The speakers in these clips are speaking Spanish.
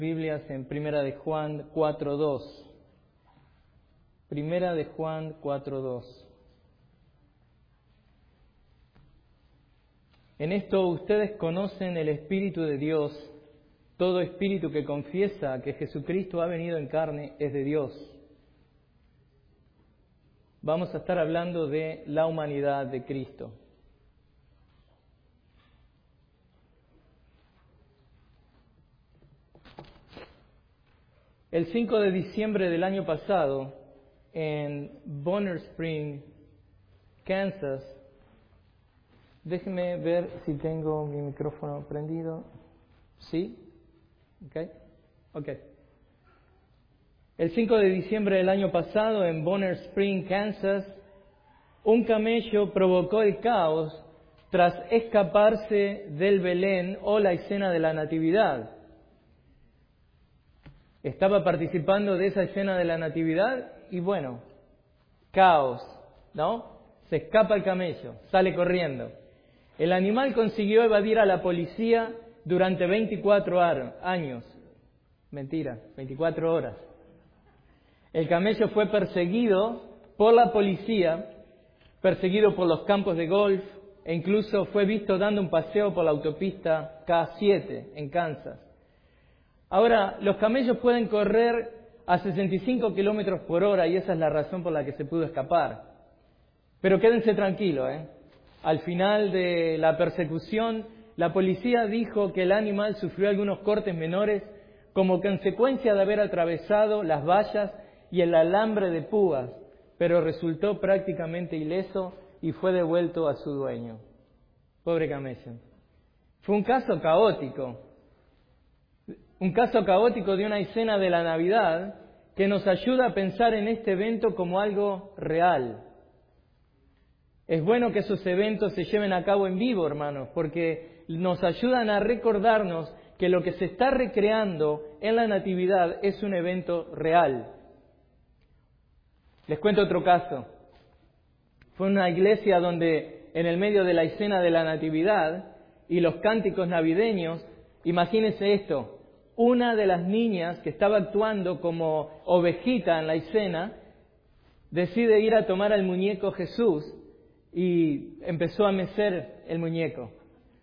Biblias en Primera de Juan 4:2. Primera de Juan 4:2. En esto ustedes conocen el Espíritu de Dios. Todo espíritu que confiesa que Jesucristo ha venido en carne es de Dios. Vamos a estar hablando de la humanidad de Cristo. El 5 de diciembre del año pasado, en Bonner Spring, Kansas, déjenme ver si tengo mi micrófono prendido. ¿Sí? Ok. El 5 de diciembre del año pasado, en Bonner Spring, Kansas, un camello provocó el caos tras escaparse del Belén o la escena de la Natividad. Estaba participando de esa escena de la Natividad y bueno, caos, ¿no? Se escapa el camello, sale corriendo. El animal consiguió evadir a la policía durante 24 años. Mentira, 24 horas. El camello fue perseguido por la policía, perseguido por los campos de golf e incluso fue visto dando un paseo por la autopista K7 en Kansas. Ahora, los camellos pueden correr a 65 kilómetros por hora y esa es la razón por la que se pudo escapar. Pero quédense tranquilos, Al final de la persecución, la policía dijo que el animal sufrió algunos cortes menores como consecuencia de haber atravesado las vallas y el alambre de púas, pero resultó prácticamente ileso y fue devuelto a su dueño. Pobre camello. Fue un caso caótico de una escena de la Navidad que nos ayuda a pensar en este evento como algo real. Es bueno que esos eventos se lleven a cabo en vivo, hermanos, porque nos ayudan a recordarnos que lo que se está recreando en la Natividad es un evento real. Les cuento otro caso. Fue una iglesia donde en el medio de la escena de la Natividad y los cánticos navideños, imagínense esto, una de las niñas que estaba actuando como ovejita en la escena decide ir a tomar al muñeco Jesús y empezó a mecer el muñeco.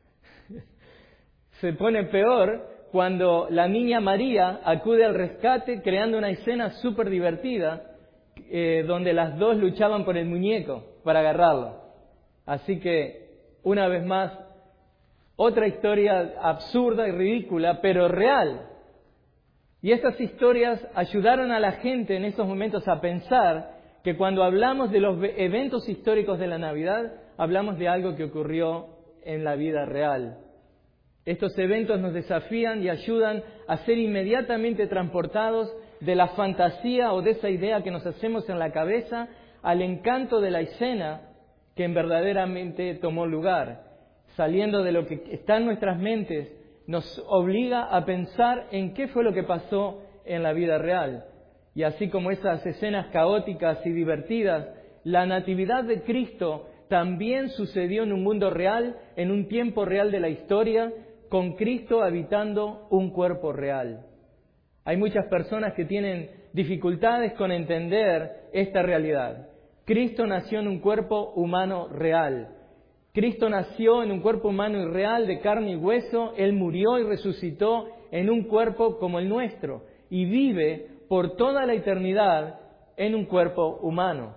Se pone peor cuando la niña María acude al rescate creando una escena súper divertida donde las dos luchaban por el muñeco para agarrarlo. Así que, una vez más, otra historia absurda y ridícula, pero real. Y estas historias ayudaron a la gente en esos momentos a pensar que cuando hablamos de los eventos históricos de la Navidad, hablamos de algo que ocurrió en la vida real. Estos eventos nos desafían y ayudan a ser inmediatamente transportados de la fantasía o de esa idea que nos hacemos en la cabeza al encanto de la escena que verdaderamente tomó lugar. Saliendo de lo que está en nuestras mentes, nos obliga a pensar en qué fue lo que pasó en la vida real. Y así como esas escenas caóticas y divertidas, la Natividad de Cristo también sucedió en un mundo real, en un tiempo real de la historia, con Cristo habitando un cuerpo real. Hay muchas personas que tienen dificultades con entender esta realidad. Cristo nació en un cuerpo humano real. Cristo nació en un cuerpo humano y real de carne y hueso. Él murió y resucitó en un cuerpo como el nuestro y vive por toda la eternidad en un cuerpo humano.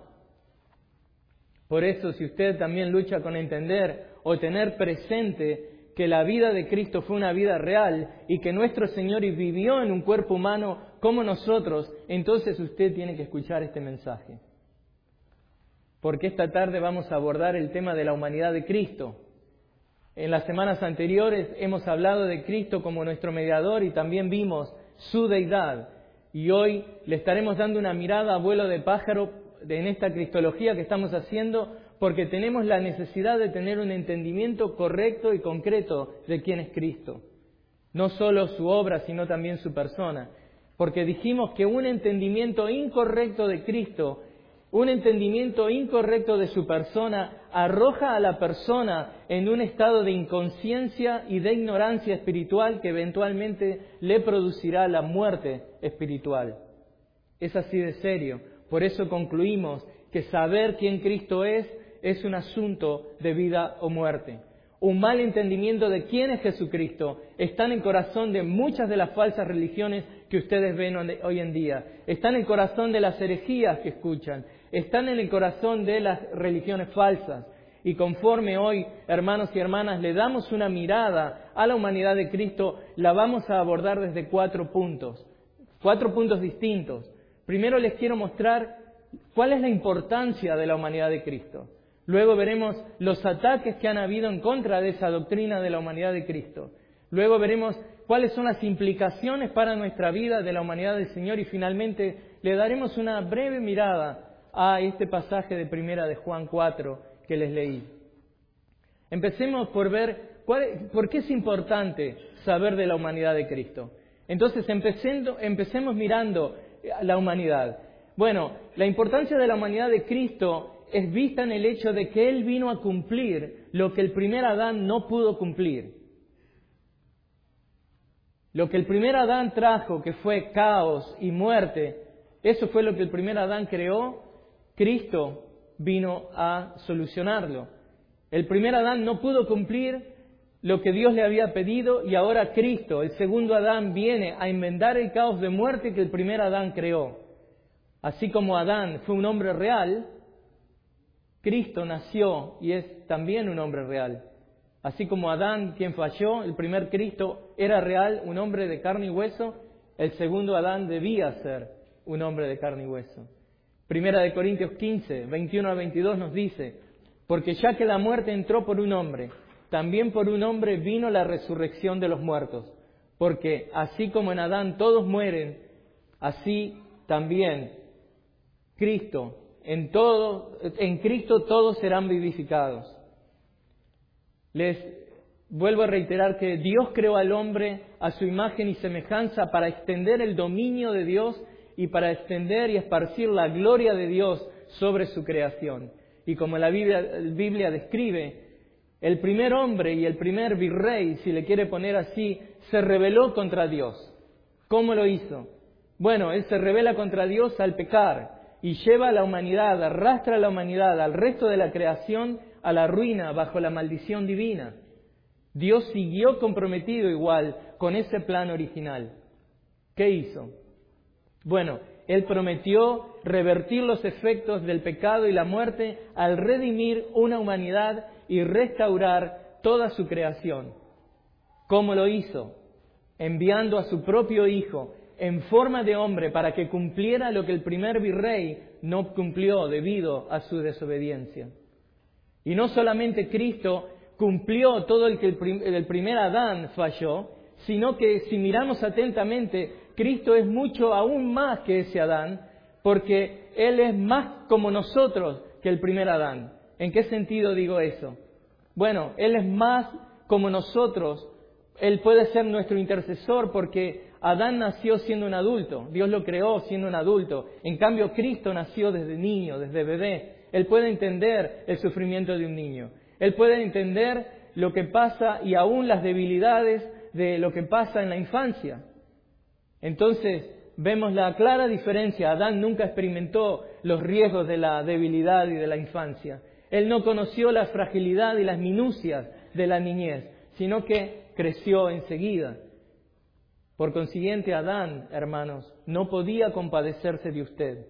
Por eso, si usted también lucha con entender o tener presente que la vida de Cristo fue una vida real y que nuestro Señor vivió en un cuerpo humano como nosotros, entonces usted tiene que escuchar este mensaje. Porque esta tarde vamos a abordar el tema de la humanidad de Cristo. En las semanas anteriores hemos hablado de Cristo como nuestro mediador y también vimos su deidad. Y hoy le estaremos dando una mirada a vuelo de pájaro en esta cristología que estamos haciendo, porque tenemos la necesidad de tener un entendimiento correcto y concreto de quién es Cristo. No solo su obra, sino también su persona. Porque dijimos que un entendimiento incorrecto de Cristo Un entendimiento incorrecto de su persona arroja a la persona en un estado de inconsciencia y de ignorancia espiritual que eventualmente le producirá la muerte espiritual. Es así de serio. Por eso concluimos que saber quién Cristo es un asunto de vida o muerte. Un mal entendimiento de quién es Jesucristo está en el corazón de muchas de las falsas religiones que ustedes ven hoy en día. Está en el corazón de las herejías que escuchan. Están en el corazón de las religiones falsas. Y conforme hoy, hermanos y hermanas, le damos una mirada a la humanidad de Cristo, la vamos a abordar desde 4 puntos. 4 puntos distintos. Primero les quiero mostrar cuál es la importancia de la humanidad de Cristo. Luego veremos los ataques que han habido en contra de esa doctrina de la humanidad de Cristo. Luego veremos cuáles son las implicaciones para nuestra vida de la humanidad del Señor. Y finalmente le daremos una breve mirada a este pasaje de Primera de Juan 4 que les leí. Empecemos por ver por qué es importante saber de la humanidad de Cristo. Entonces empecemos mirando la humanidad. Bueno, la importancia de la humanidad de Cristo es vista en el hecho de que Él vino a cumplir lo que el primer Adán no pudo cumplir. Lo que el primer Adán trajo, que fue caos y muerte, eso fue lo que el primer Adán creó. Cristo vino a solucionarlo. El primer Adán no pudo cumplir lo que Dios le había pedido y ahora Cristo, el segundo Adán, viene a enmendar el caos de muerte que el primer Adán creó. Así como Adán fue un hombre real, Cristo nació y es también un hombre real. Así como Adán, quien falló, el primer Cristo era real, un hombre de carne y hueso, el segundo Adán debía ser un hombre de carne y hueso. Primera de Corintios 15, 21 a 22 nos dice: porque ya que la muerte entró por un hombre, también por un hombre vino la resurrección de los muertos. Porque así como en Adán todos mueren, así también Cristo, en Cristo todos serán vivificados. Les vuelvo a reiterar que Dios creó al hombre a su imagen y semejanza para extender el dominio de Dios y para extender y esparcir la gloria de Dios sobre su creación. Y como la Biblia describe, el primer hombre y el primer virrey, si le quiere poner así, se rebeló contra Dios. ¿Cómo lo hizo? Bueno, él se rebela contra Dios al pecar y lleva a la humanidad, arrastra a la humanidad, al resto de la creación, a la ruina bajo la maldición divina. Dios siguió comprometido igual con ese plan original. ¿Qué hizo? Bueno, Él prometió revertir los efectos del pecado y la muerte al redimir una humanidad y restaurar toda su creación. ¿Cómo lo hizo? Enviando a su propio Hijo en forma de hombre para que cumpliera lo que el primer virrey no cumplió debido a su desobediencia. Y no solamente Cristo cumplió todo el que el primer Adán falló, sino que si miramos atentamente, Cristo es mucho aún más que ese Adán, porque Él es más como nosotros que el primer Adán. ¿En qué sentido digo eso? Bueno, Él es más como nosotros. Él puede ser nuestro intercesor porque Adán nació siendo un adulto. Dios lo creó siendo un adulto. En cambio, Cristo nació desde niño, desde bebé. Él puede entender el sufrimiento de un niño. Él puede entender lo que pasa y aún las debilidades de lo que pasa en la infancia. Entonces, vemos la clara diferencia. Adán nunca experimentó los riesgos de la debilidad y de la infancia. Él no conoció la fragilidad y las minucias de la niñez, sino que creció enseguida. Por consiguiente, Adán, hermanos, no podía compadecerse de usted.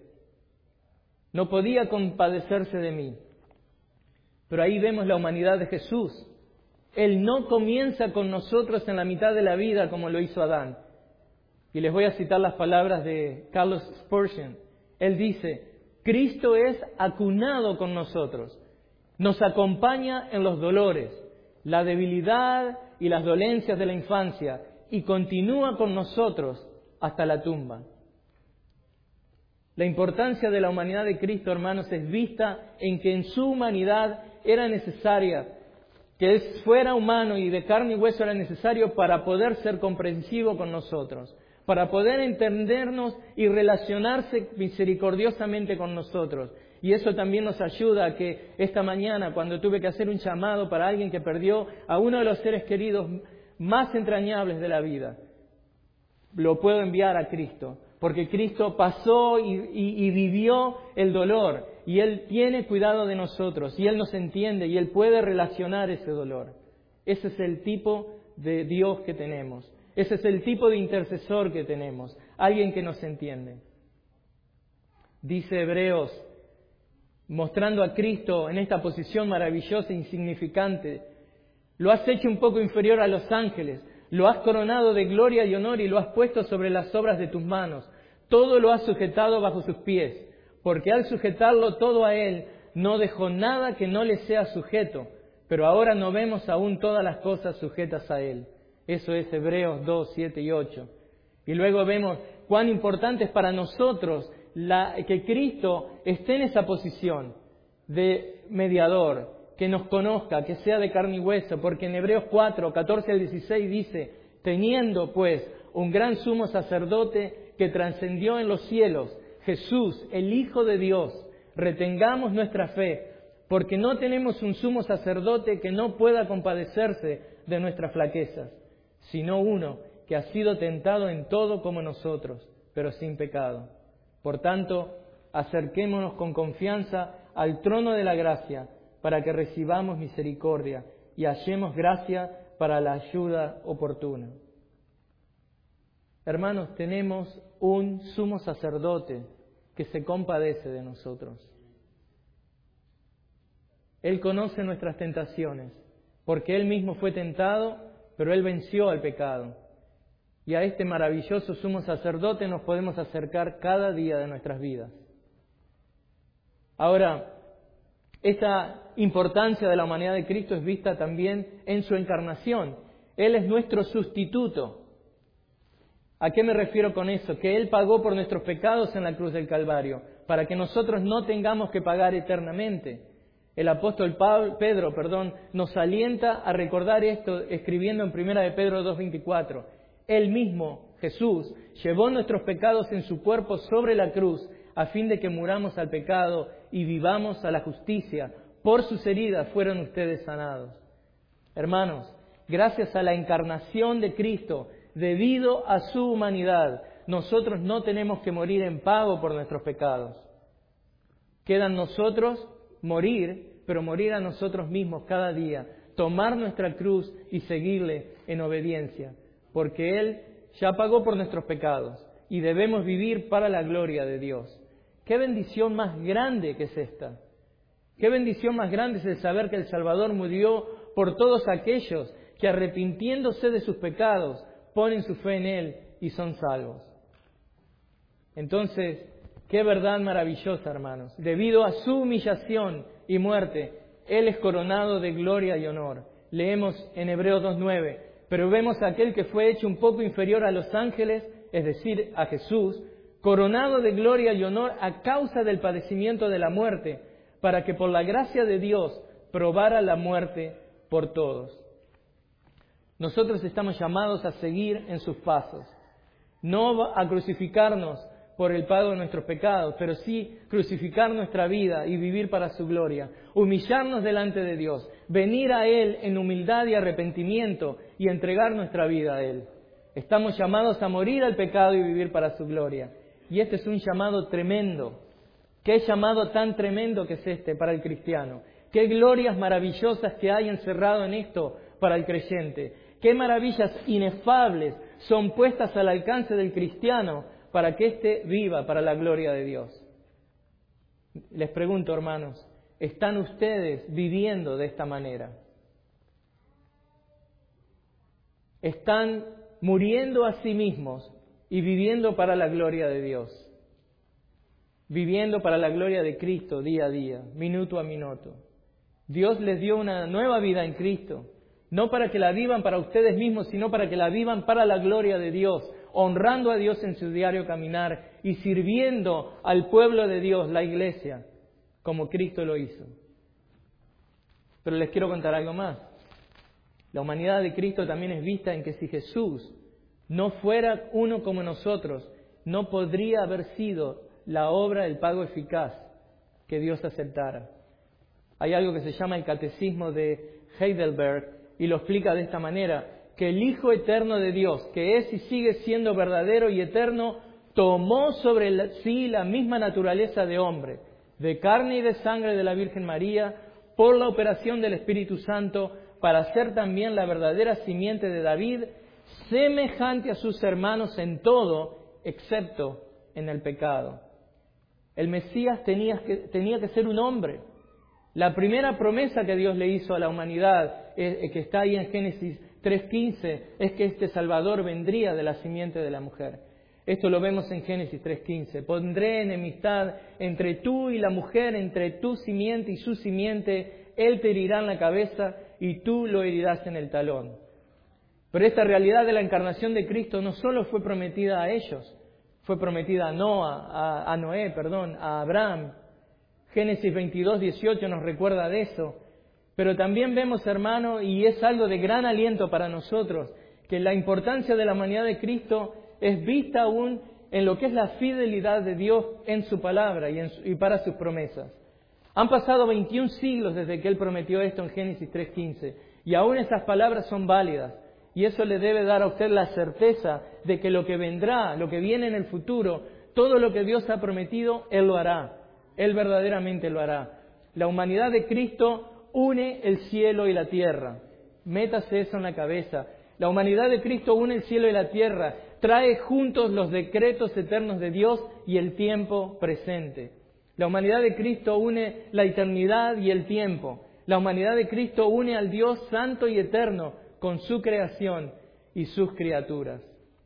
No podía compadecerse de mí. Pero ahí vemos la humanidad de Jesús. Él no comienza con nosotros en la mitad de la vida como lo hizo Adán. Y les voy a citar las palabras de Carlos Spurgeon. Él dice: Cristo es acunado con nosotros. Nos acompaña en los dolores, la debilidad y las dolencias de la infancia y continúa con nosotros hasta la tumba. La importancia de la humanidad de Cristo, hermanos, es vista en que en su humanidad era necesaria, que Él fuera humano y de carne y hueso era necesario para poder ser comprensivo con nosotros, para poder entendernos y relacionarse misericordiosamente con nosotros. Y eso también nos ayuda a que esta mañana, cuando tuve que hacer un llamado para alguien que perdió a uno de los seres queridos más entrañables de la vida, lo puedo enviar a Cristo. Porque Cristo pasó y vivió el dolor. Y Él tiene cuidado de nosotros. Y Él nos entiende. Y Él puede relacionar ese dolor. Ese es el tipo de Dios que tenemos. Ese es el tipo de intercesor que tenemos. Alguien que nos entiende. Dice Hebreos, mostrando a Cristo en esta posición maravillosa e insignificante: lo has hecho un poco inferior a los ángeles. Lo has coronado de gloria y honor y lo has puesto sobre las obras de tus manos. Todo lo has sujetado bajo sus pies, porque al sujetarlo todo a Él, no dejó nada que no le sea sujeto. Pero ahora no vemos aún todas las cosas sujetas a Él. Eso es Hebreos 2, 7 y 8. Y luego vemos cuán importante es para nosotros que Cristo esté en esa posición de mediador, que nos conozca, que sea de carne y hueso, porque en Hebreos 4, 14 al 16 dice: teniendo pues un gran sumo sacerdote que trascendió en los cielos, Jesús, el Hijo de Dios, retengamos nuestra fe, porque no tenemos un sumo sacerdote que no pueda compadecerse de nuestras flaquezas, sino uno que ha sido tentado en todo como nosotros, pero sin pecado. Por tanto, acerquémonos con confianza al trono de la gracia, para que recibamos misericordia y hallemos gracia para la ayuda oportuna. Hermanos, tenemos un sumo sacerdote que se compadece de nosotros. Él conoce nuestras tentaciones, porque Él mismo fue tentado, pero Él venció al pecado. Y a este maravilloso sumo sacerdote nos podemos acercar cada día de nuestras vidas. Ahora, esta importancia de la humanidad de Cristo es vista también en su encarnación. Él es nuestro sustituto. ¿A qué me refiero con eso? Que Él pagó por nuestros pecados en la cruz del Calvario, para que nosotros no tengamos que pagar eternamente. El apóstol Pedro nos alienta a recordar esto escribiendo en 1 de Pedro 2:24. Él mismo, Jesús, llevó nuestros pecados en su cuerpo sobre la cruz, a fin de que muramos al pecado y vivamos a la justicia. Por sus heridas fueron ustedes sanados. Hermanos, gracias a la encarnación de Cristo, debido a su humanidad, nosotros no tenemos que morir en pago por nuestros pecados. Quedan nosotros morir, pero morir a nosotros mismos cada día, tomar nuestra cruz y seguirle en obediencia, porque Él ya pagó por nuestros pecados y debemos vivir para la gloria de Dios. ¡Qué bendición más grande que es esta! ¡Qué bendición más grande es el saber que el Salvador murió por todos aquellos que, arrepintiéndose de sus pecados, ponen su fe en Él y son salvos! Entonces, qué verdad maravillosa, hermanos. Debido a su humillación y muerte, Él es coronado de gloria y honor. Leemos en Hebreos 2:9, pero vemos a aquel que fue hecho un poco inferior a los ángeles, es decir, a Jesús, coronado de gloria y honor a causa del padecimiento de la muerte, para que por la gracia de Dios probara la muerte por todos. Nosotros estamos llamados a seguir en sus pasos, no a crucificarnos por el pago de nuestros pecados, pero sí crucificar nuestra vida y vivir para su gloria, humillarnos delante de Dios, venir a Él en humildad y arrepentimiento y entregar nuestra vida a Él. Estamos llamados a morir al pecado y vivir para su gloria. Y este es un llamado tremendo. ¿Qué llamado tan tremendo que es este para el cristiano? ¿Qué glorias maravillosas que hay encerrado en esto para el creyente? ¿Qué maravillas inefables son puestas al alcance del cristiano para que éste viva para la gloria de Dios? Les pregunto, hermanos, ¿están ustedes viviendo de esta manera? ¿Están muriendo a sí mismos y viviendo para la gloria de Dios? Viviendo para la gloria de Cristo día a día, minuto a minuto. Dios les dio una nueva vida en Cristo, no para que la vivan para ustedes mismos, sino para que la vivan para la gloria de Dios, honrando a Dios en su diario caminar y sirviendo al pueblo de Dios, la iglesia, como Cristo lo hizo. Pero les quiero contar algo más. La humanidad de Cristo también es vista en que si Jesús no fuera uno como nosotros, no podría haber sido la obra del pago eficaz que Dios aceptara. Hay algo que se llama el Catecismo de Heidelberg y lo explica de esta manera, que el Hijo eterno de Dios, que es y sigue siendo verdadero y eterno, tomó sobre sí la misma naturaleza de hombre, de carne y de sangre de la Virgen María, por la operación del Espíritu Santo, para ser también la verdadera simiente de David, semejante a sus hermanos en todo, excepto en el pecado. El Mesías tenía que ser un hombre. La primera promesa que Dios le hizo a la humanidad, que está ahí en Génesis 3:15, es que este Salvador vendría de la simiente de la mujer. Esto lo vemos en Génesis 3:15. Pondré enemistad entre tú y la mujer, entre tu simiente y su simiente. Él te herirá en la cabeza y tú lo herirás en el talón. Pero esta realidad de la encarnación de Cristo no solo fue prometida a ellos, fue prometida a Noé, a Abraham. Génesis 22:18 nos recuerda de eso. Pero también vemos, hermano, y es algo de gran aliento para nosotros, que la importancia de la humanidad de Cristo es vista aún en lo que es la fidelidad de Dios en su palabra y para sus promesas. Han pasado 21 siglos desde que Él prometió esto en Génesis 3:15, y aún esas palabras son válidas. Y eso le debe dar a usted la certeza de que lo que vendrá, lo que viene en el futuro, todo lo que Dios ha prometido, Él lo hará. Él verdaderamente lo hará. La humanidad de Cristo une el cielo y la tierra. Métase eso en la cabeza. La humanidad de Cristo une el cielo y la tierra. Trae juntos los decretos eternos de Dios y el tiempo presente. La humanidad de Cristo une la eternidad y el tiempo. La humanidad de Cristo une al Dios santo y eterno con su creación y sus criaturas.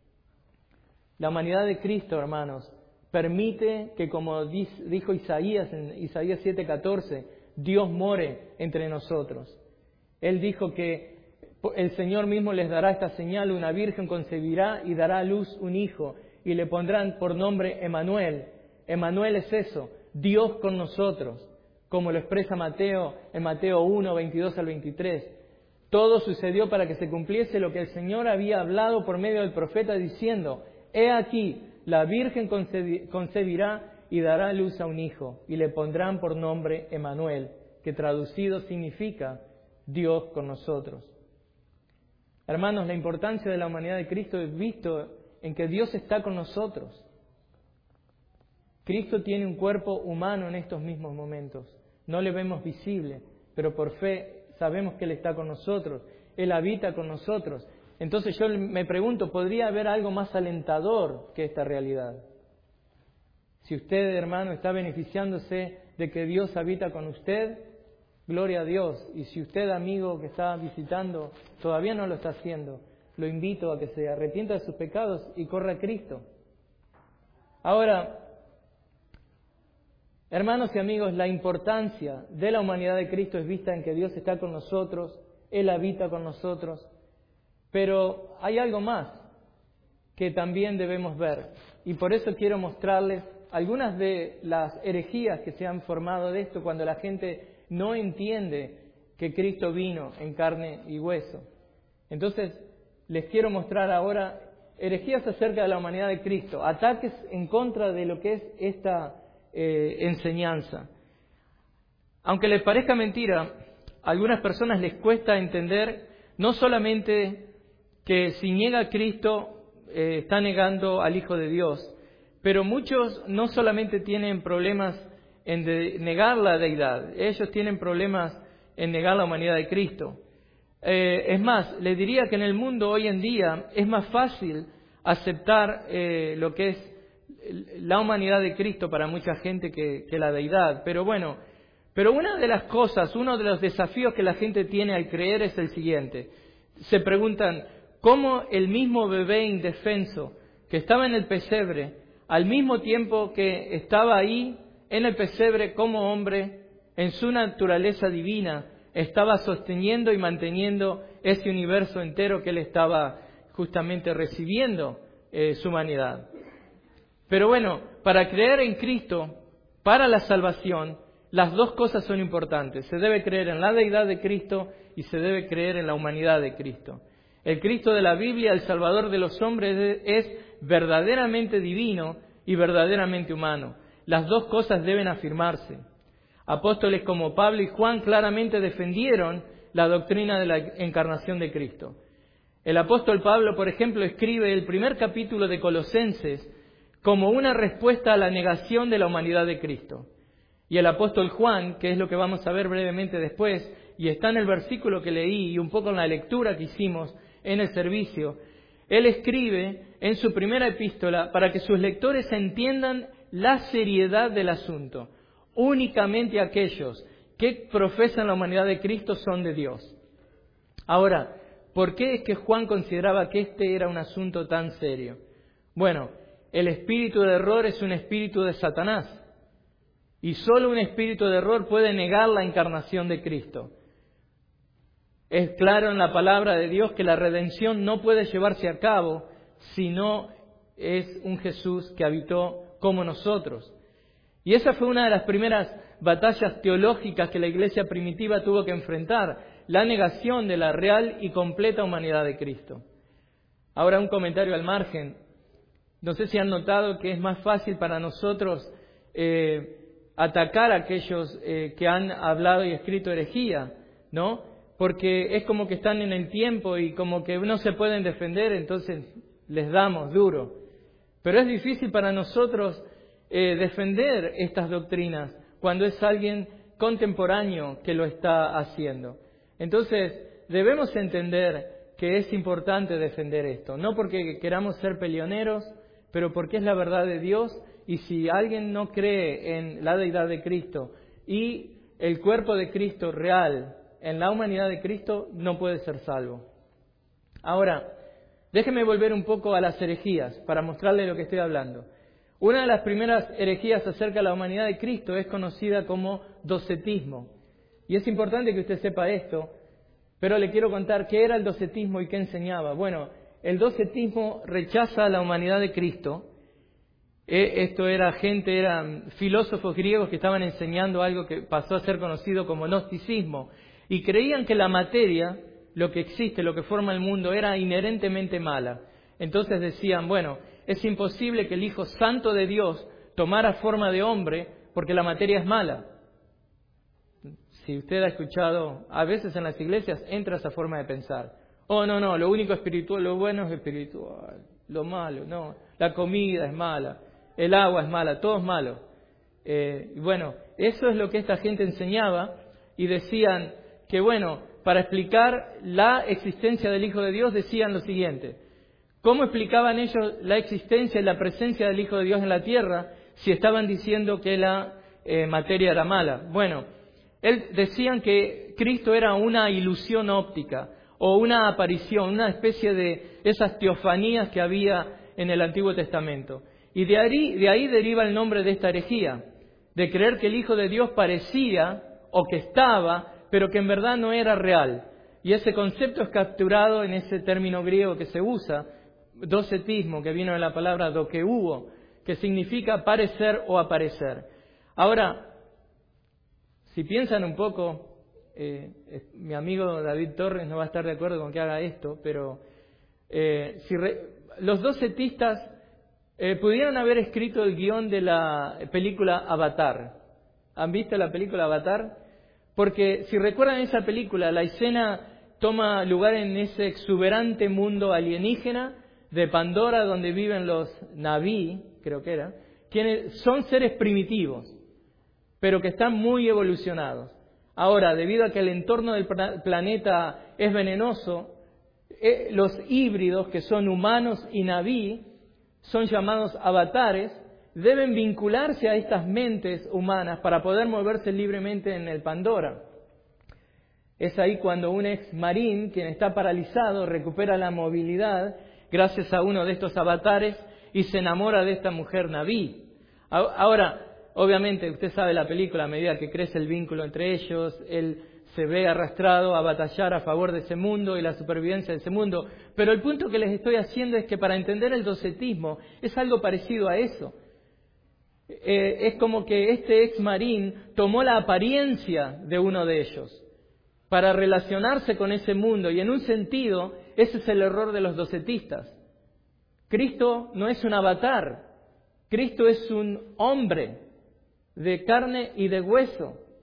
La humanidad de Cristo, hermanos, permite que, como dijo Isaías en Isaías 7:14, Dios more entre nosotros. Él dijo que el Señor mismo les dará esta señal: una virgen concebirá y dará a luz un hijo, y le pondrán por nombre Emmanuel. Emmanuel es eso, Dios con nosotros, como lo expresa Mateo en Mateo 1:22 al 23. Todo sucedió para que se cumpliese lo que el Señor había hablado por medio del profeta, diciendo: He aquí, la virgen concebirá y dará a luz a un hijo, y le pondrán por nombre Emmanuel, que traducido significa Dios con nosotros. Hermanos, la importancia de la humanidad de Cristo es visto en que Dios está con nosotros. Cristo tiene un cuerpo humano en estos mismos momentos. No le vemos visible, pero por fe sabemos que Él está con nosotros. Él habita con nosotros. Entonces yo me pregunto, ¿podría haber algo más alentador que esta realidad? Si usted, hermano, está beneficiándose de que Dios habita con usted, gloria a Dios. Y si usted, amigo que está visitando, todavía no lo está haciendo, lo invito a que se arrepienta de sus pecados y corra a Cristo. Ahora, hermanos y amigos, la importancia de la humanidad de Cristo es vista en que Dios está con nosotros, Él habita con nosotros, pero hay algo más que también debemos ver, y por eso quiero mostrarles algunas de las herejías que se han formado de esto cuando la gente no entiende que Cristo vino en carne y hueso. Entonces, les quiero mostrar ahora herejías acerca de la humanidad de Cristo, ataques en contra de lo que es esta enseñanza. Aunque les parezca mentira, a algunas personas les cuesta entender no solamente que si niega a Cristo está negando al Hijo de Dios, pero muchos no solamente tienen problemas en negar la deidad, ellos tienen problemas en negar la humanidad de Cristo. Es más, les diría que en el mundo hoy en día es más fácil aceptar lo que es la humanidad de Cristo para mucha gente que la deidad. Pero bueno, una de las cosas, uno de los desafíos que la gente tiene al creer es el siguiente. Se preguntan, ¿cómo el mismo bebé indefenso que estaba en el pesebre, al mismo tiempo que estaba ahí en el pesebre como hombre, en su naturaleza divina, estaba sosteniendo y manteniendo ese universo entero que él estaba justamente recibiendo su humanidad? Pero bueno, para creer en Cristo, para la salvación, las dos cosas son importantes. Se debe creer en la deidad de Cristo y se debe creer en la humanidad de Cristo. El Cristo de la Biblia, el Salvador de los hombres, es verdaderamente divino y verdaderamente humano. Las dos cosas deben afirmarse. Apóstoles como Pablo y Juan claramente defendieron la doctrina de la encarnación de Cristo. El apóstol Pablo, por ejemplo, escribe el primer capítulo de Colosenses como una respuesta a la negación de la humanidad de Cristo. Y el apóstol Juan, que es lo que vamos a ver brevemente después, y está en el versículo que leí y un poco en la lectura que hicimos en el servicio, él escribe en su primera epístola para que sus lectores entiendan la seriedad del asunto. Únicamente aquellos que profesan la humanidad de Cristo son de Dios. Ahora, ¿por qué es que Juan consideraba que este era un asunto tan serio? Bueno, el espíritu de error es un espíritu de Satanás. Y solo un espíritu de error puede negar la encarnación de Cristo. Es claro en la palabra de Dios que la redención no puede llevarse a cabo si no es un Jesús que habitó como nosotros. Y esa fue una de las primeras batallas teológicas que la iglesia primitiva tuvo que enfrentar, la negación de la real y completa humanidad de Cristo. Ahora un comentario al margen. No sé si han notado que es más fácil para nosotros atacar a aquellos que han hablado y escrito herejía, ¿no? Porque es como que están en el tiempo y como que no se pueden defender, entonces les damos duro. Pero es difícil para nosotros defender estas doctrinas cuando es alguien contemporáneo que lo está haciendo. Entonces debemos entender que es importante defender esto, no porque queramos ser peleoneros, pero porque es la verdad de Dios. Y si alguien no cree en la deidad de Cristo y el cuerpo de Cristo real en la humanidad de Cristo, no puede ser salvo. Ahora, déjeme volver un poco a las herejías para mostrarle lo que estoy hablando. Una de las primeras herejías acerca de la humanidad de Cristo es conocida como docetismo. Y es importante que usted sepa esto, pero le quiero contar qué era el docetismo y qué enseñaba. Bueno, el docetismo rechaza la humanidad de Cristo. Eran filósofos griegos que estaban enseñando algo que pasó a ser conocido como gnosticismo. Y creían que la materia, lo que existe, lo que forma el mundo, era inherentemente mala. Entonces decían, bueno, es imposible que el Hijo Santo de Dios tomara forma de hombre porque la materia es mala. Si usted ha escuchado, a veces en las iglesias entra esa forma de pensar. Oh, no, lo único espiritual, lo bueno es espiritual, lo malo, no, la comida es mala, el agua es mala, todo es malo. Y bueno, eso es lo que esta gente enseñaba y decían que, bueno, para explicar la existencia del Hijo de Dios decían lo siguiente. ¿Cómo explicaban ellos la existencia y la presencia del Hijo de Dios en la tierra si estaban diciendo que la materia era mala? Bueno, decían que Cristo era una ilusión óptica o una aparición, una especie de esas teofanías que había en el Antiguo Testamento. Y de ahí deriva el nombre de esta herejía, de creer que el Hijo de Dios parecía o que estaba, pero que en verdad no era real. Y ese concepto es capturado en ese término griego que se usa, docetismo, que vino de la palabra dokeuo, que significa parecer o aparecer. Ahora, si piensan un poco, mi amigo David Torres no va a estar de acuerdo con que haga esto, pero los docetistas pudieron haber escrito el guión de la película Avatar. ¿Han visto la película Avatar? Porque si recuerdan esa película, la escena toma lugar en ese exuberante mundo alienígena de Pandora, donde viven los Na'vi, creo que era, quienes son seres primitivos, pero que están muy evolucionados. Ahora, debido a que el entorno del planeta es venenoso, los híbridos, que son humanos y Na'vi, son llamados avatares, deben vincularse a estas mentes humanas para poder moverse libremente en el Pandora. Es ahí cuando un ex marín, quien está paralizado, recupera la movilidad gracias a uno de estos avatares y se enamora de esta mujer Na'vi. Ahora, obviamente, usted sabe la película, a medida que crece el vínculo entre ellos, él se ve arrastrado a batallar a favor de ese mundo y la supervivencia de ese mundo. Pero el punto que les estoy haciendo es que para entender el docetismo es algo parecido a eso. Es como que este ex marín tomó la apariencia de uno de ellos para relacionarse con ese mundo, y en un sentido ese es el error de los docetistas. Cristo no es un avatar, Cristo es un hombre de carne y de hueso,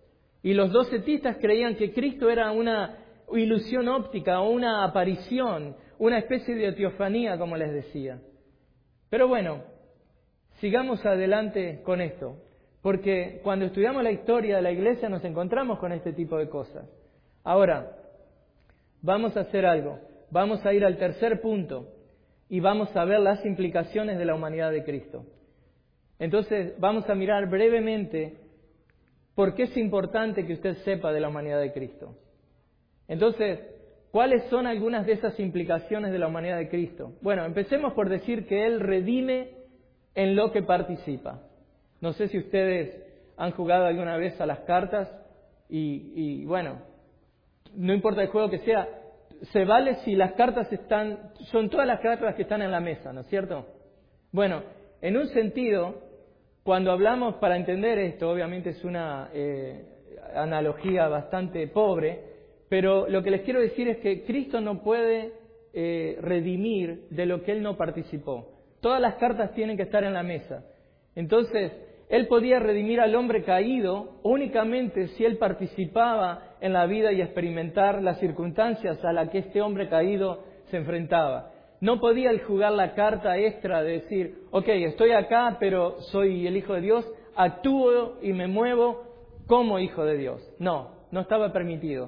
Y los docetistas creían que Cristo era una ilusión óptica o una aparición, una especie de teofanía, como les decía. Pero bueno, sigamos adelante con esto, porque cuando estudiamos la historia de la Iglesia nos encontramos con este tipo de cosas. Ahora, vamos a hacer algo. Vamos a ir al tercer punto y vamos a ver las implicaciones de la humanidad de Cristo. Entonces, vamos a mirar brevemente por qué es importante que usted sepa de la humanidad de Cristo. Entonces, ¿cuáles son algunas de esas implicaciones de la humanidad de Cristo? Bueno, empecemos por decir que Él redime en lo que participa. No sé si ustedes han jugado alguna vez a las cartas y bueno, no importa el juego que sea, se vale si las cartas son todas las cartas que están en la mesa, ¿no es cierto? Bueno, en un sentido, cuando hablamos, para entender esto, obviamente es una analogía bastante pobre, pero lo que les quiero decir es que Cristo no puede redimir de lo que Él no participó. Todas las cartas tienen que estar en la mesa. Entonces, Él podía redimir al hombre caído únicamente si Él participaba en la vida y experimentar las circunstancias a las que este hombre caído se enfrentaba. No podía Él jugar la carta extra de decir, ok, estoy acá, pero soy el Hijo de Dios, actúo y me muevo como Hijo de Dios. No estaba permitido.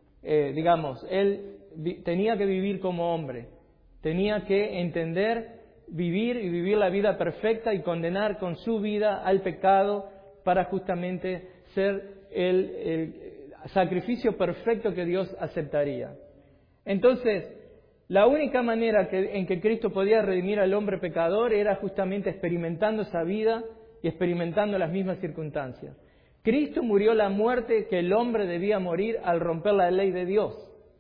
Él tenía que vivir como hombre, tenía que entender, vivir la vida perfecta y condenar con su vida al pecado para justamente ser el sacrificio perfecto que Dios aceptaría. Entonces, la única manera en que Cristo podía redimir al hombre pecador era justamente experimentando esa vida y experimentando las mismas circunstancias. Cristo murió la muerte que el hombre debía morir al romper la ley de Dios.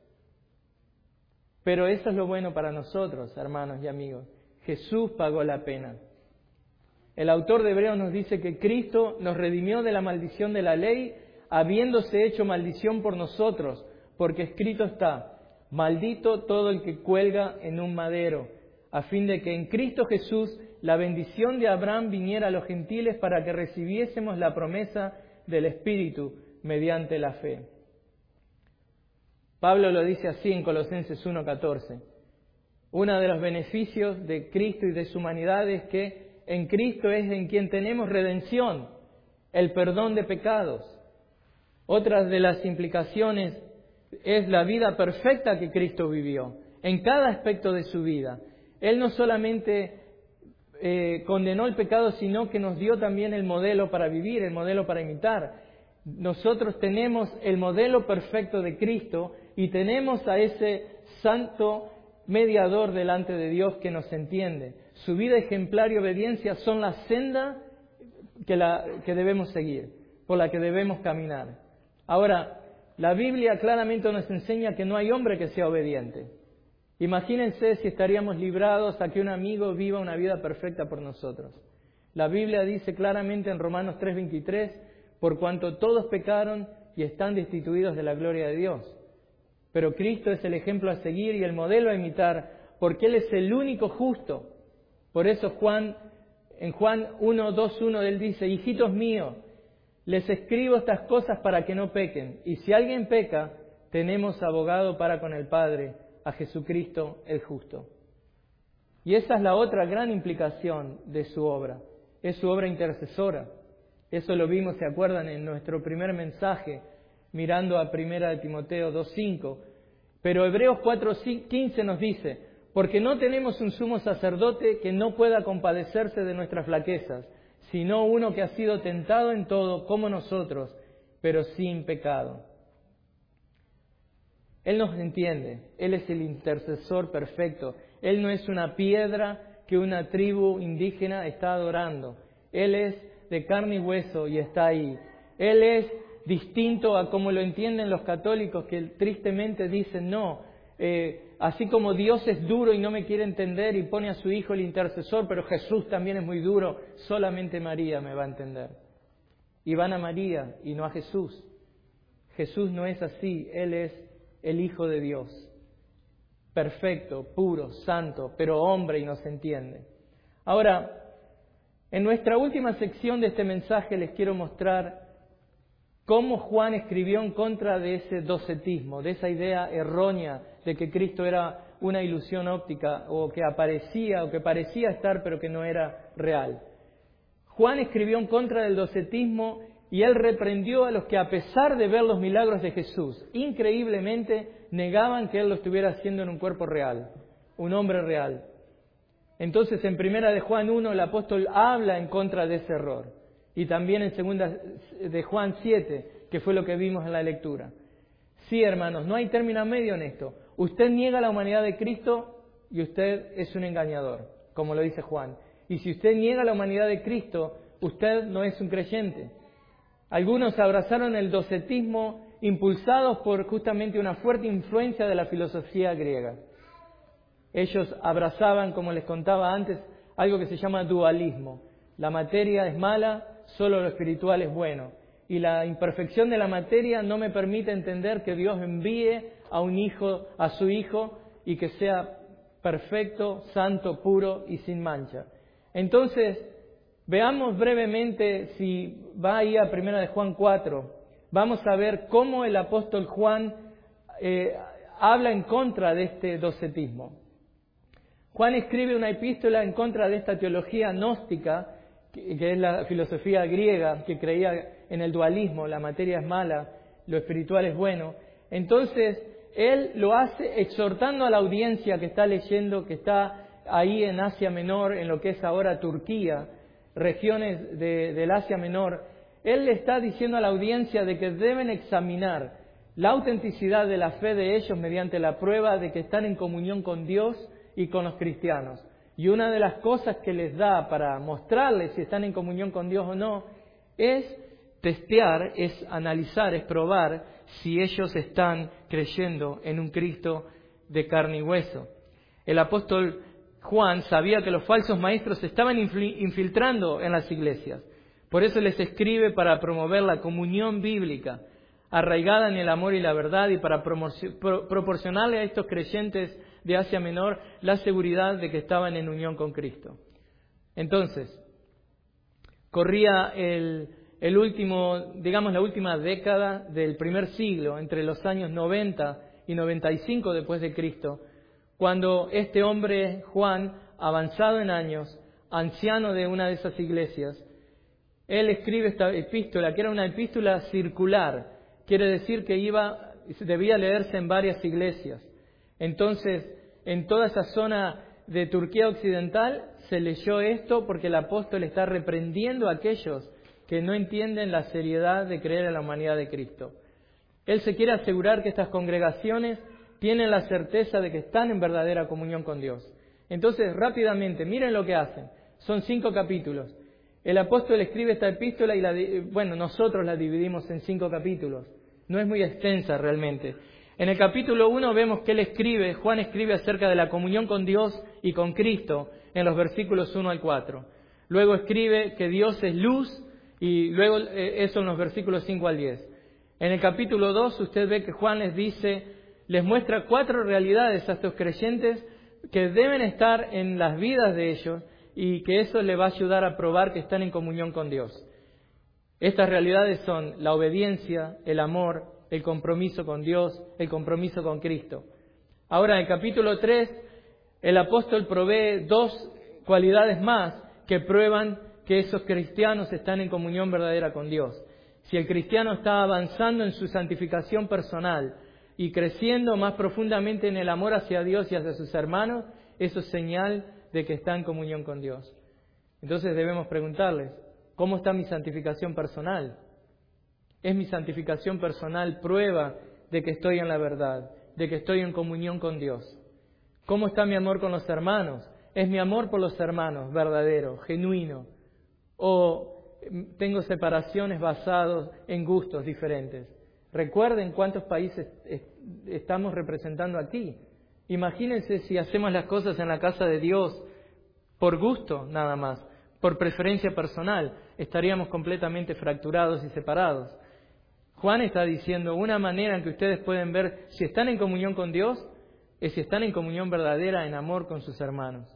Pero eso es lo bueno para nosotros, hermanos y amigos. Jesús pagó la pena. El autor de Hebreos nos dice que Cristo nos redimió de la maldición de la ley, habiéndose hecho maldición por nosotros, porque escrito está, maldito todo el que cuelga en un madero, a fin de que en Cristo Jesús la bendición de Abraham viniera a los gentiles para que recibiésemos la promesa del Espíritu mediante la fe. Pablo lo dice así en Colosenses 1:14. Uno de los beneficios de Cristo y de su humanidad es que en Cristo es en quien tenemos redención, el perdón de pecados. Otra de las implicaciones es la vida perfecta que Cristo vivió, en cada aspecto de su vida. Él no solamente condenó el pecado, sino que nos dio también el modelo para vivir, el modelo para imitar. Nosotros tenemos el modelo perfecto de Cristo y tenemos a ese santo mediador delante de Dios que nos entiende. Su vida ejemplar y obediencia son la senda que debemos seguir, por la que debemos caminar. Ahora, la Biblia claramente nos enseña que no hay hombre que sea obediente. Imagínense si estaríamos librados a que un amigo viva una vida perfecta por nosotros. La Biblia dice claramente en Romanos 3:23, por cuanto todos pecaron y están destituidos de la gloria de Dios. Pero Cristo es el ejemplo a seguir y el modelo a imitar, porque Él es el único justo. Por eso en Juan 1:2:1 Él dice, hijitos míos, les escribo estas cosas para que no pequen. Y si alguien peca, tenemos abogado para con el Padre, a Jesucristo el justo. Y esa es la otra gran implicación de su obra. Es su obra intercesora. Eso lo vimos, ¿se acuerdan?, en nuestro primer mensaje, mirando a 1 de Timoteo 2:5. Pero Hebreos 4:15 nos dice, porque no tenemos un sumo sacerdote que no pueda compadecerse de nuestras flaquezas, sino uno que ha sido tentado en todo como nosotros, pero sin pecado. Él nos entiende, Él es el intercesor perfecto. Él no es una piedra que una tribu indígena está adorando. Él es de carne y hueso y está ahí. Él es distinto a como lo entienden los católicos que tristemente dicen, no, así como Dios es duro y no me quiere entender y pone a su Hijo el intercesor, pero Jesús también es muy duro, solamente María me va a entender. Y van a María y no a Jesús. Jesús no es así, Él es el Hijo de Dios, perfecto, puro, santo, pero hombre y nos entiende. Ahora, en nuestra última sección de este mensaje les quiero mostrar cómo Juan escribió en contra de ese docetismo, de esa idea errónea de que Cristo era una ilusión óptica o que aparecía o que parecía estar pero que no era real. Juan escribió en contra del docetismo y él reprendió a los que, a pesar de ver los milagros de Jesús, increíblemente negaban que él lo estuviera haciendo en un cuerpo real, un hombre real. Entonces, en 1 de Juan 1, el apóstol habla en contra de ese error. Y también en 2 de Juan 7, que fue lo que vimos en la lectura. Sí, hermanos, no hay término medio en esto. Usted niega la humanidad de Cristo y usted es un engañador, como lo dice Juan. Y si usted niega la humanidad de Cristo, usted no es un creyente. Algunos abrazaron el docetismo impulsados por justamente una fuerte influencia de la filosofía griega. Ellos abrazaban, como les contaba antes, algo que se llama dualismo. La materia es mala, solo lo espiritual es bueno. Y la imperfección de la materia no me permite entender que Dios envíe a un hijo, a su hijo, y que sea perfecto, santo, puro y sin mancha. Entonces, veamos brevemente, si va ahí a 1 de Juan 4, vamos a ver cómo el apóstol Juan habla en contra de este docetismo. Juan escribe una epístola en contra de esta teología gnóstica, que es la filosofía griega, que creía en el dualismo, la materia es mala, lo espiritual es bueno. Entonces, él lo hace exhortando a la audiencia que está leyendo, que está ahí en Asia Menor, en lo que es ahora Turquía, regiones del Asia Menor. Él le está diciendo a la audiencia de que deben examinar la autenticidad de la fe de ellos mediante la prueba de que están en comunión con Dios y con los cristianos. Y una de las cosas que les da para mostrarles si están en comunión con Dios o no es testear, es analizar, es probar si ellos están creyendo en un Cristo de carne y hueso. El apóstol Juan sabía que los falsos maestros se estaban infiltrando en las iglesias. Por eso les escribe para promover la comunión bíblica, arraigada en el amor y la verdad, y para proporcionarle a estos creyentes de Asia Menor la seguridad de que estaban en unión con Cristo. Entonces, corría el último, digamos la última década del primer siglo, entre los años 90 y 95 después de Cristo, cuando este hombre, Juan, avanzado en años, anciano de una de esas iglesias, él escribe esta epístola, que era una epístola circular, quiere decir que debía leerse en varias iglesias. Entonces, en toda esa zona de Turquía occidental se leyó esto porque el apóstol está reprendiendo a aquellos que no entienden la seriedad de creer en la humanidad de Cristo. Él se quiere asegurar que estas congregaciones tienen la certeza de que están en verdadera comunión con Dios. Entonces, rápidamente, miren lo que hacen. Son 5 capítulos. El apóstol escribe esta epístola y nosotros la dividimos en 5 capítulos. No es muy extensa realmente. En el capítulo 1 vemos que Juan escribe acerca de la comunión con Dios y con Cristo en los versículos 1 al 4. Luego escribe que Dios es luz y luego eso en los versículos 5 al 10. En el capítulo 2 usted ve que Juan les muestra 4 realidades a estos creyentes que deben estar en las vidas de ellos y que eso le va a ayudar a probar que están en comunión con Dios. Estas realidades son la obediencia, el amor, el compromiso con Dios, el compromiso con Cristo. Ahora, en el capítulo 3, el apóstol provee 2 cualidades más que prueban que esos cristianos están en comunión verdadera con Dios. Si el cristiano está avanzando en su santificación personal y creciendo más profundamente en el amor hacia Dios y hacia sus hermanos, eso es señal de que está en comunión con Dios. Entonces debemos preguntarles, ¿cómo está mi santificación personal? ¿Es mi santificación personal prueba de que estoy en la verdad, de que estoy en comunión con Dios? ¿Cómo está mi amor con los hermanos? ¿Es mi amor por los hermanos verdadero, genuino? ¿O tengo separaciones basadas en gustos diferentes? Recuerden cuántos países estamos representando aquí. Imagínense si hacemos las cosas en la casa de Dios por gusto nada más, por preferencia personal, estaríamos completamente fracturados y separados. Juan está diciendo, una manera en que ustedes pueden ver si están en comunión con Dios es si están en comunión verdadera, en amor con sus hermanos.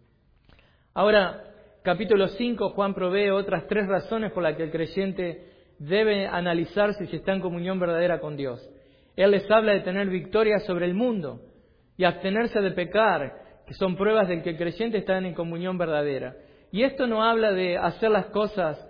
Ahora, capítulo 5, Juan provee otras 3 razones por las que el creyente debe analizarse si está en comunión verdadera con Dios. Él les habla de tener victoria sobre el mundo y abstenerse de pecar, que son pruebas de que el creyente está en comunión verdadera. Y esto no habla de hacer las cosas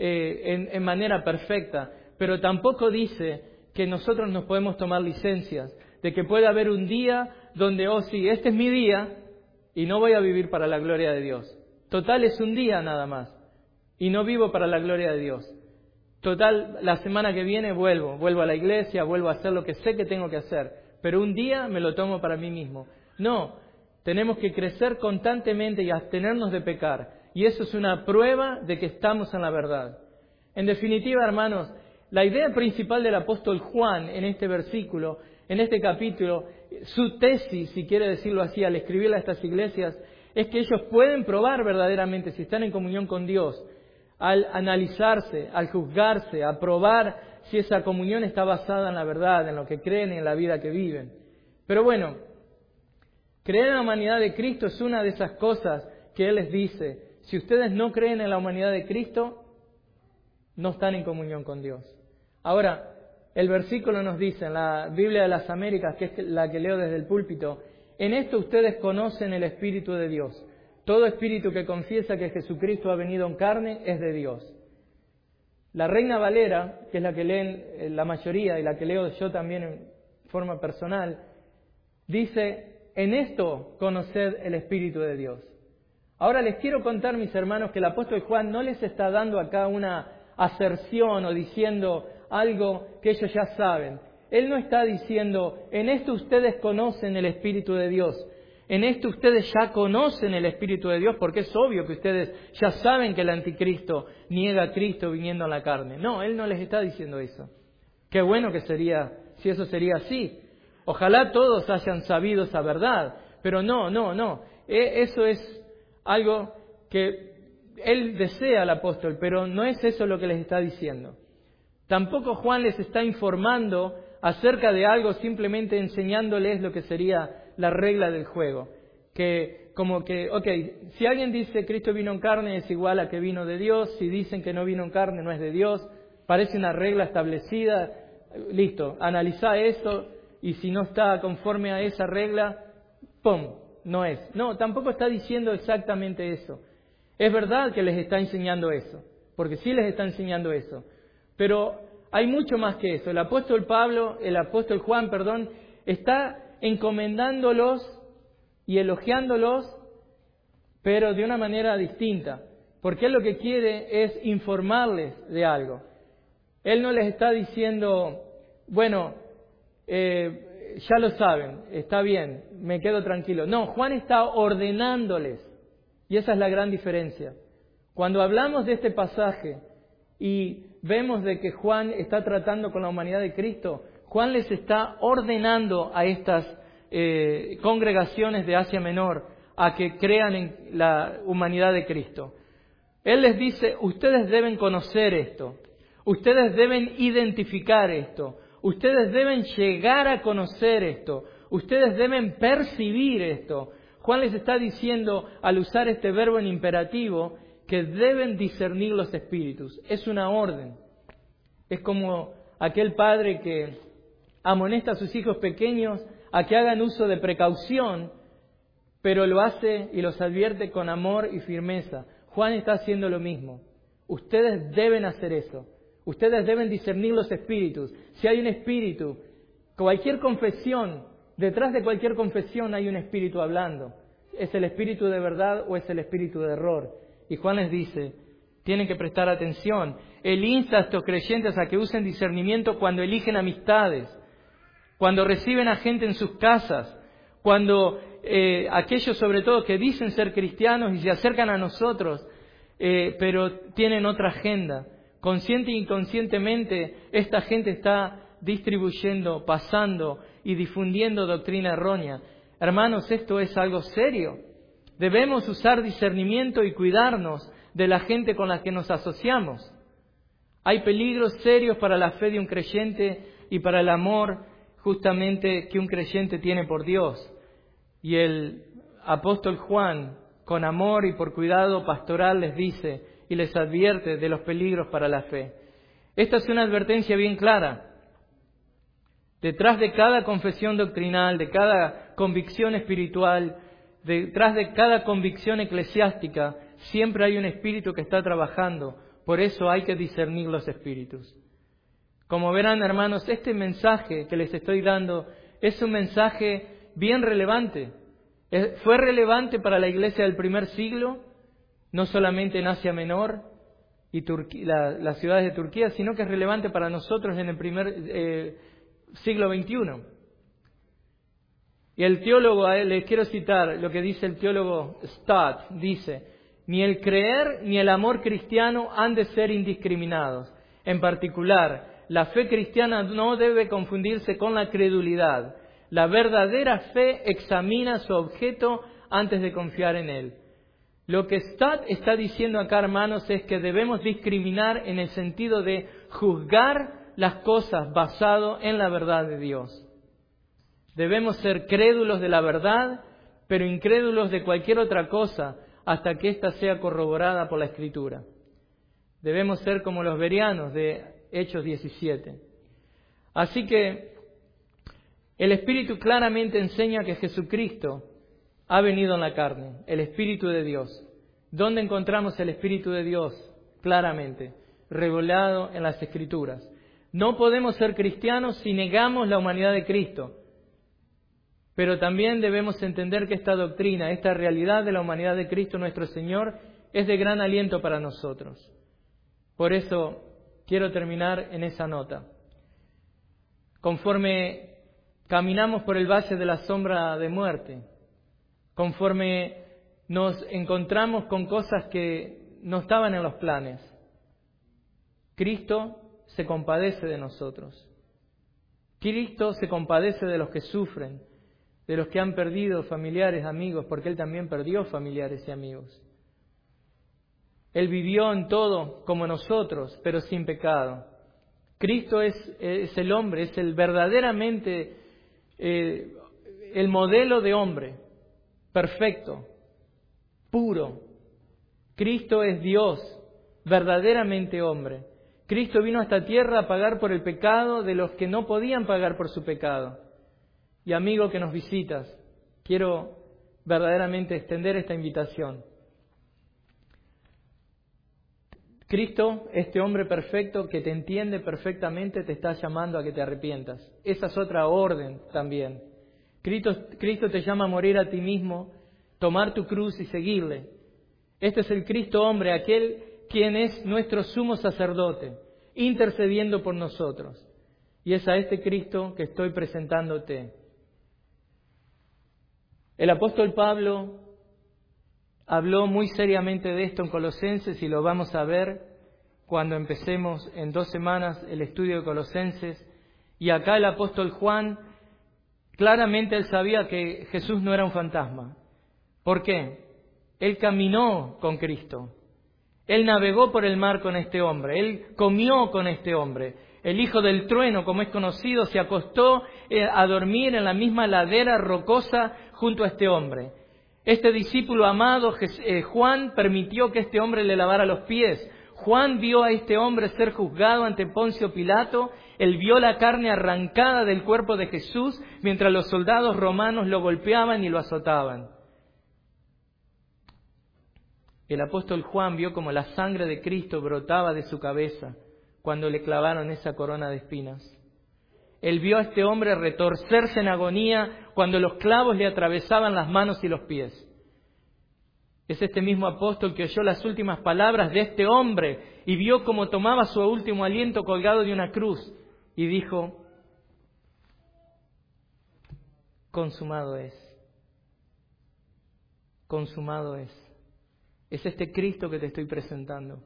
en manera perfecta, pero tampoco dice que nosotros nos podemos tomar licencias, de que puede haber un día donde, oh sí, este es mi día y no voy a vivir para la gloria de Dios. Total, es un día nada más y no vivo para la gloria de Dios. Total, la semana que viene vuelvo a la iglesia, vuelvo a hacer lo que sé que tengo que hacer, pero un día me lo tomo para mí mismo. No, tenemos que crecer constantemente y abstenernos de pecar, y eso es una prueba de que estamos en la verdad. En definitiva, hermanos, la idea principal del apóstol Juan en este versículo, en este capítulo, su tesis, si quiere decirlo así, al escribirle a estas iglesias, es que ellos pueden probar verdaderamente si están en comunión con Dios, al analizarse, al juzgarse, a probar si esa comunión está basada en la verdad, en lo que creen y en la vida que viven. Pero bueno, creer en la humanidad de Cristo es una de esas cosas que Él les dice. Si ustedes no creen en la humanidad de Cristo, no están en comunión con Dios. Ahora, el versículo nos dice en la Biblia de las Américas, que es la que leo desde el púlpito, en esto ustedes conocen el Espíritu de Dios. Todo espíritu que confiesa que Jesucristo ha venido en carne es de Dios. La Reina Valera, que es la que leen la mayoría y la que leo yo también en forma personal, dice, en esto conoced el Espíritu de Dios. Ahora les quiero contar, mis hermanos, que el apóstol Juan no les está dando acá una aserción o diciendo algo que ellos ya saben. Él no está diciendo, en esto ustedes conocen el Espíritu de Dios. En esto ustedes ya conocen el Espíritu de Dios, porque es obvio que ustedes ya saben que el anticristo niega a Cristo viniendo a la carne. No, Él no les está diciendo eso. Qué bueno que sería, si eso sería así. Ojalá todos hayan sabido esa verdad, pero no. Eso es algo que Él desea al apóstol, pero no es eso lo que les está diciendo. Tampoco Juan les está informando acerca de algo, simplemente enseñándoles lo que sería la regla del juego. Que como que, si alguien dice Cristo vino en carne es igual a que vino de Dios, si dicen que no vino en carne no es de Dios, parece una regla establecida, listo, analiza eso y si no está conforme a esa regla, ¡pum!, no es. No, tampoco está diciendo exactamente eso. Es verdad que les está enseñando eso, porque sí les está enseñando eso, pero hay mucho más que eso. El apóstol Juan, está encomendándolos y elogiándolos, pero de una manera distinta, porque Él lo que quiere es informarles de algo. Él no les está diciendo, bueno, ya lo saben, está bien, me quedo tranquilo. No, Juan está ordenándoles, y esa es la gran diferencia. Cuando hablamos de este pasaje y vemos de que Juan está tratando con la humanidad de Cristo, Juan les está ordenando a estas congregaciones de Asia Menor a que crean en la humanidad de Cristo. Él les dice, ustedes deben conocer esto, ustedes deben identificar esto, ustedes deben llegar a conocer esto, ustedes deben percibir esto. Juan les está diciendo, al usar este verbo en imperativo, que deben discernir los espíritus. Es una orden. Es como aquel padre que amonesta a sus hijos pequeños a que hagan uso de precaución, pero lo hace y los advierte con amor y firmeza. Juan está haciendo lo mismo. Ustedes deben hacer eso. Ustedes deben discernir los espíritus. Si hay un espíritu, cualquier confesión, detrás de cualquier confesión hay un espíritu hablando. ¿Es el espíritu de verdad o es el espíritu de error? Y Juan les dice, tienen que prestar atención. Él insta a estos creyentes a que usen discernimiento cuando eligen amistades, cuando reciben a gente en sus casas, cuando aquellos sobre todo que dicen ser cristianos y se acercan a nosotros, pero tienen otra agenda. Consciente e inconscientemente, esta gente está distribuyendo, pasando y difundiendo doctrina errónea. Hermanos, esto es algo serio. Debemos usar discernimiento y cuidarnos de la gente con la que nos asociamos. Hay peligros serios para la fe de un creyente y para el amor justamente que un creyente tiene por Dios. Y el apóstol Juan, con amor y por cuidado pastoral, les dice y les advierte de los peligros para la fe. Esta es una advertencia bien clara. Detrás de cada confesión doctrinal, de cada convicción espiritual, detrás de cada convicción eclesiástica, siempre hay un espíritu que está trabajando. Por eso hay que discernir los espíritus. Como verán, hermanos, este mensaje que les estoy dando es un mensaje bien relevante. Fue relevante para la iglesia del primer siglo, no solamente en Asia Menor y las ciudades de Turquía, sino que es relevante para nosotros en el primer siglo XXI. Y el teólogo, les quiero citar lo que dice el teólogo Stott, dice: ni el creer ni el amor cristiano han de ser indiscriminados. En particular, la fe cristiana no debe confundirse con la credulidad. La verdadera fe examina su objeto antes de confiar en él. Lo que Stott está diciendo acá, hermanos, es que debemos discriminar en el sentido de juzgar las cosas basado en la verdad de Dios. Debemos ser crédulos de la verdad, pero incrédulos de cualquier otra cosa hasta que ésta sea corroborada por la Escritura. Debemos ser como los bereanos de Hechos 17. Así que el Espíritu claramente enseña que Jesucristo ha venido en la carne, el Espíritu de Dios. ¿Dónde encontramos el Espíritu de Dios? Claramente, revelado en las Escrituras. No podemos ser cristianos si negamos la humanidad de Cristo. Pero también debemos entender que esta doctrina, esta realidad de la humanidad de Cristo nuestro Señor, es de gran aliento para nosotros. Por eso quiero terminar en esa nota. Conforme caminamos por el valle de la sombra de muerte, conforme nos encontramos con cosas que no estaban en los planes, Cristo se compadece de nosotros. Cristo se compadece de los que sufren, de los que han perdido familiares, amigos, porque Él también perdió familiares y amigos. Él vivió en todo como nosotros, pero sin pecado. Cristo es el hombre, es el verdaderamente el modelo de hombre, perfecto, puro. Cristo es Dios, verdaderamente hombre. Cristo vino a esta tierra a pagar por el pecado de los que no podían pagar por su pecado. Y amigo que nos visitas, quiero verdaderamente extender esta invitación. Cristo, este hombre perfecto que te entiende perfectamente, te está llamando a que te arrepientas. Esa es otra orden también. Cristo te llama a morir a ti mismo, tomar tu cruz y seguirle. Este es el Cristo hombre, aquel quien es nuestro sumo sacerdote, intercediendo por nosotros. Y es a este Cristo que estoy presentándote. El apóstol Pablo habló muy seriamente de esto en Colosenses y lo vamos a ver cuando empecemos en 2 semanas el estudio de Colosenses. Y acá el apóstol Juan, claramente él sabía que Jesús no era un fantasma. ¿Por qué? Él caminó con Cristo. Él navegó por el mar con este hombre. Él comió con este hombre. El hijo del trueno, como es conocido, se acostó a dormir en la misma ladera rocosa junto a este hombre. Este discípulo amado, Juan, permitió que este hombre le lavara los pies. Juan vio a este hombre ser juzgado ante Poncio Pilato. Él vio la carne arrancada del cuerpo de Jesús mientras los soldados romanos lo golpeaban y lo azotaban. El apóstol Juan vio como la sangre de Cristo brotaba de su cabeza cuando le clavaron esa corona de espinas. Él vio a este hombre retorcerse en agonía cuando los clavos le atravesaban las manos y los pies. Es este mismo apóstol que oyó las últimas palabras de este hombre y vio cómo tomaba su último aliento colgado de una cruz y dijo: consumado es. Consumado es. Es este Cristo que te estoy presentando.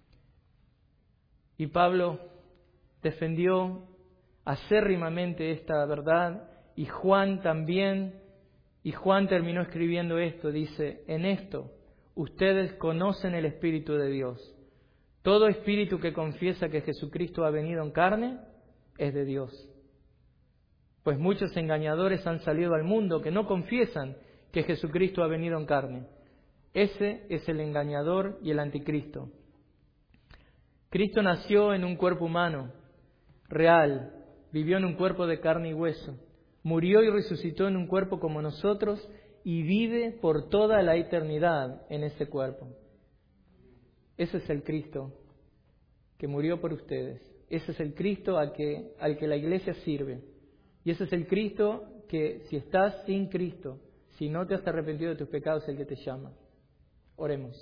Y Pablo defendió acérrimamente esta verdad, y Juan también, y Juan terminó escribiendo esto, dice: en esto ustedes conocen el Espíritu de Dios. Todo espíritu que confiesa que Jesucristo ha venido en carne es de Dios. Pues muchos engañadores han salido al mundo que no confiesan que Jesucristo ha venido en carne. Ese es el engañador y el anticristo. Cristo nació en un cuerpo humano, real, vivió en un cuerpo de carne y hueso, murió y resucitó en un cuerpo como nosotros y vive por toda la eternidad en ese cuerpo. Ese es el Cristo que murió por ustedes. Ese es el Cristo al que la Iglesia sirve. Y ese es el Cristo que, si estás sin Cristo, si no te has arrepentido de tus pecados, es el que te llama. Oremos.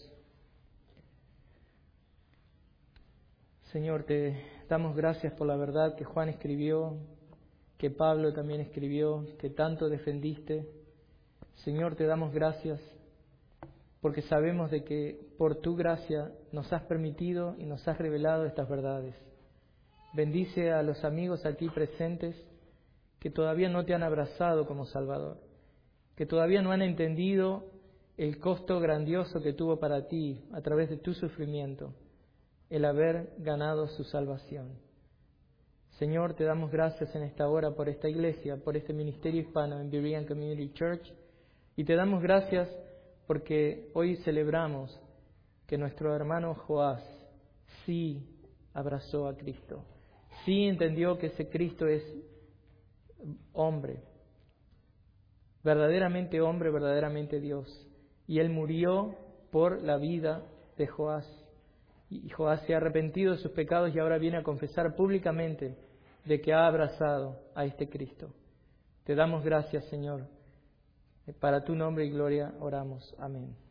Señor, te damos gracias por la verdad que Juan escribió, que Pablo también escribió, que tanto defendiste. Señor, te damos gracias porque sabemos de que por tu gracia nos has permitido y nos has revelado estas verdades. Bendice a los amigos aquí presentes que todavía no te han abrazado como Salvador, que todavía no han entendido el costo grandioso que tuvo para ti a través de tu sufrimiento, el haber ganado su salvación. Señor, te damos gracias en esta hora por esta iglesia, por este ministerio hispano en Berean Community Church, y te damos gracias porque hoy celebramos que nuestro hermano Joás sí abrazó a Cristo, sí entendió que ese Cristo es hombre, verdaderamente Dios, y él murió por la vida de Joás. Y Joás se ha arrepentido de sus pecados y ahora viene a confesar públicamente de que ha abrazado a este Cristo. Te damos gracias, Señor. Para tu nombre y gloria oramos. Amén.